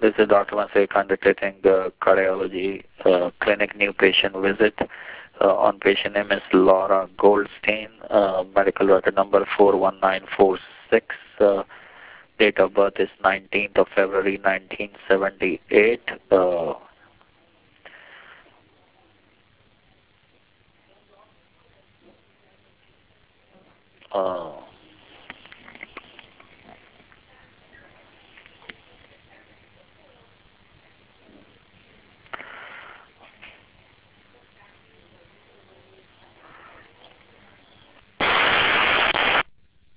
This is Dr. Mansek undertaking the cardiology clinic new patient visit. On patient name is Laura Goldstein, medical record number 41946. Date of birth is 19th of February 1978.